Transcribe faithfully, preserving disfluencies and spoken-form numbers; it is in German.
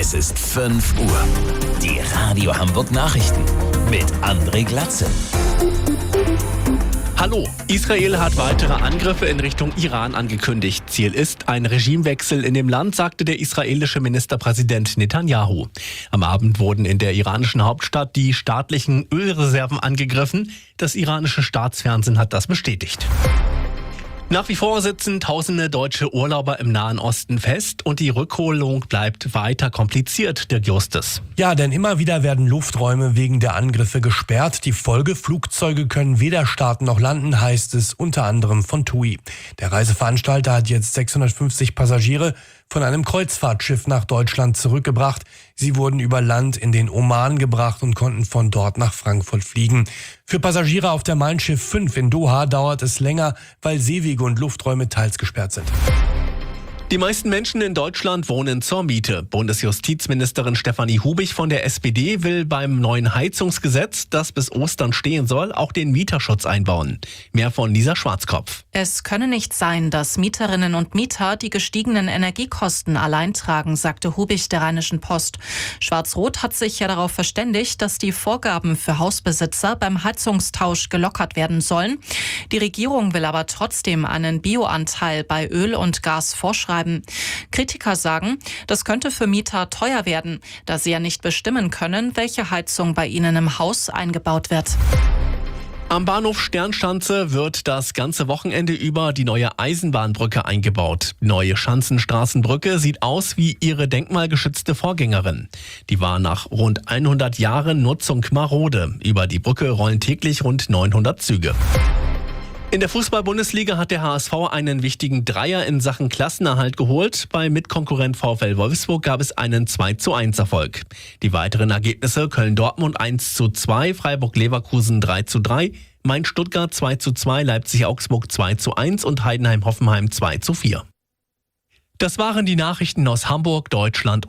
Es ist fünf Uhr. Die Radio Hamburg Nachrichten mit André Glatze. Hallo, Israel hat weitere Angriffe in Richtung Iran angekündigt. Ziel ist ein Regimewechsel in dem Land, sagte der israelische Ministerpräsident Netanyahu. Am Abend wurden in der iranischen Hauptstadt die staatlichen Ölreserven angegriffen. Das iranische Staatsfernsehen hat das bestätigt. Nach wie vor sitzen tausende deutsche Urlauber im Nahen Osten fest und die Rückholung bleibt weiter kompliziert, Dirk Justus. Ja, denn immer wieder werden Lufträume wegen der Angriffe gesperrt. Die Folge: Flugzeuge können weder starten noch landen, heißt es unter anderem von T U I. Der Reiseveranstalter hat jetzt sechshundertfünfzig Passagiere von einem Kreuzfahrtschiff nach Deutschland zurückgebracht. Sie wurden über Land in den Oman gebracht und konnten von dort nach Frankfurt fliegen. Für Passagiere auf der Mein Schiff fünf in Doha dauert es länger, weil Seewege und Lufträume teils gesperrt sind. Die meisten Menschen in Deutschland wohnen zur Miete. Bundesjustizministerin Stefanie Hubich von der S P D will beim neuen Heizungsgesetz, das bis Ostern stehen soll, auch den Mieterschutz einbauen. Mehr von Lisa Schwarzkopf. Es könne nicht sein, dass Mieterinnen und Mieter die gestiegenen Energiekosten allein tragen, sagte Hubich der Rheinischen Post. Schwarz-Rot hat sich ja darauf verständigt, dass die Vorgaben für Hausbesitzer beim Heizungstausch gelockert werden sollen. Die Regierung will aber trotzdem einen Bioanteil bei Öl und Gas vorschreiben. Kritiker sagen, das könnte für Mieter teuer werden, da sie ja nicht bestimmen können, welche Heizung bei ihnen im Haus eingebaut wird. Am Bahnhof Sternschanze wird das ganze Wochenende über die neue Eisenbahnbrücke eingebaut. Die neue Schanzenstraßenbrücke sieht aus wie ihre denkmalgeschützte Vorgängerin. Die war nach rund hundert Jahren Nutzung marode. Über die Brücke rollen täglich rund neunhundert Züge. In der Fußball-Bundesliga hat der H S V einen wichtigen Dreier in Sachen Klassenerhalt geholt. Bei Mitkonkurrent VfL Wolfsburg gab es einen zwei zu eins Erfolg. Die weiteren Ergebnisse: Köln-Dortmund eins zu zwei, Freiburg-Leverkusen drei zu drei, Mainz-Stuttgart zwei zu zwei, Leipzig-Augsburg zwei zu eins und Heidenheim-Hoffenheim zwei zu vier. Das waren die Nachrichten aus Hamburg, Deutschland